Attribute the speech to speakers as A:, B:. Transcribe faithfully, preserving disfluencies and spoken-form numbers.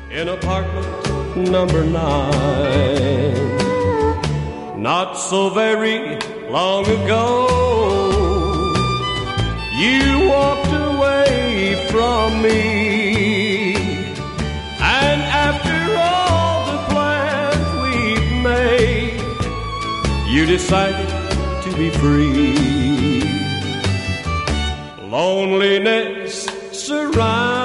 A: in apartment number nine. Not so very long ago, you walked away from me, and after all the plans we've made, you decided to be free. Loneliness surrounds